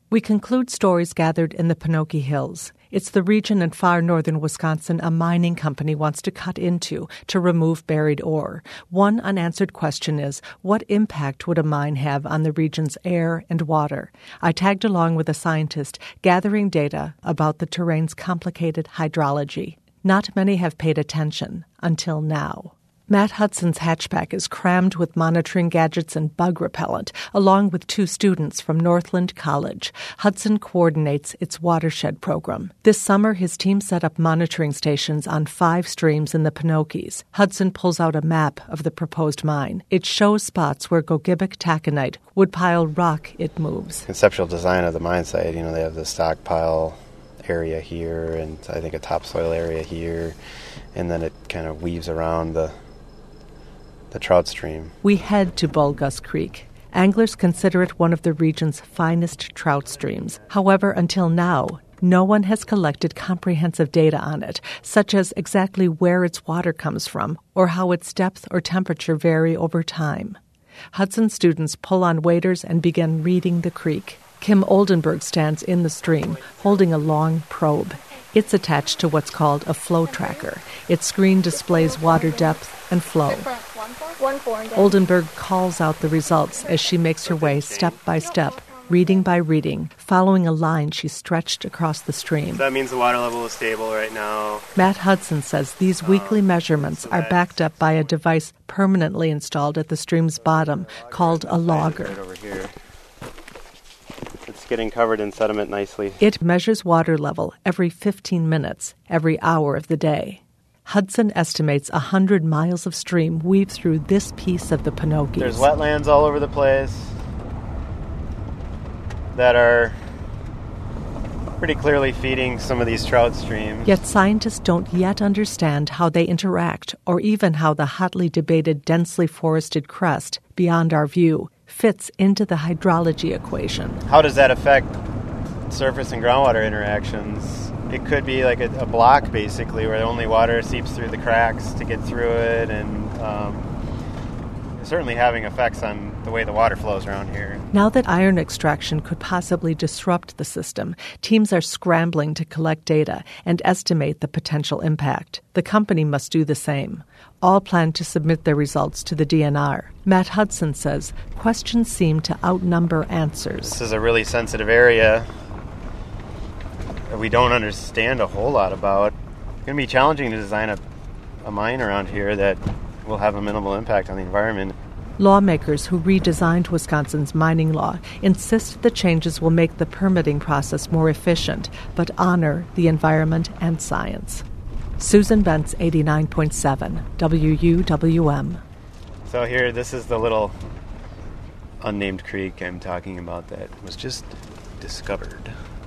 We conclude stories gathered in the Pinocchi Hills. It's the region in far northern Wisconsin a mining company wants to cut into to remove buried ore. One unanswered question is, what impact would a mine have on the region's air and water? I tagged along with a scientist gathering data about the terrain's complicated hydrology. Not many have paid attention until now. Matt Hudson's hatchback is crammed with monitoring gadgets and bug repellent, along with 2 students from Northland College. Hudson coordinates its watershed program. This summer, his team set up monitoring stations on 5 streams in the Pinocchis. Hudson pulls out a map of the proposed mine. It shows spots where Gogebic taconite would pile rock it moves. Conceptual design of the mine site, they have the stockpile area here and I think a topsoil area here, and then it kind of weaves around the trout stream. We head to Bulgus Creek. Anglers consider it one of the region's finest trout streams. However, until now, no one has collected comprehensive data on it, such as exactly where its water comes from or how its depth or temperature vary over time. Hudson students pull on waders and begin reading the creek. Kim Oldenburg stands in the stream, holding a long probe. It's attached to what's called a flow tracker. Its screen displays water depth and flow. Oldenburg calls out the results as she makes her way step by step, reading by reading, following a line she stretched across the stream. So that means the water level is stable right now. Matt Hudson says these weekly measurements are backed up by a device permanently installed at the stream's bottom called a logger. Right over here. It's getting covered in sediment nicely. It measures water level every 15 minutes, every hour of the day. Hudson estimates 100 miles of stream weave through this piece of the Pinocchis. There's wetlands all over the place that are pretty clearly feeding some of these trout streams. Yet scientists don't yet understand how they interact, or even how the hotly debated densely forested crest, beyond our view, fits into the hydrology equation. How does that affect surface and groundwater interactions? It could be like a block, basically, where only water seeps through the cracks to get through it, and certainly having effects on the way the water flows around here. Now that iron extraction could possibly disrupt the system, teams are scrambling to collect data and estimate the potential impact. The company must do the same. All plan to submit their results to the DNR. Matt Hudson says questions seem to outnumber answers. This is a really sensitive area that we don't understand a whole lot about. It's going to be challenging to design a mine around here that will have a minimal impact on the environment. Lawmakers who redesigned Wisconsin's mining law insist the changes will make the permitting process more efficient, but honor the environment and science. Susan Bentz, 89.7, WUWM. So here, this is the little unnamed creek I'm talking about that was just discovered.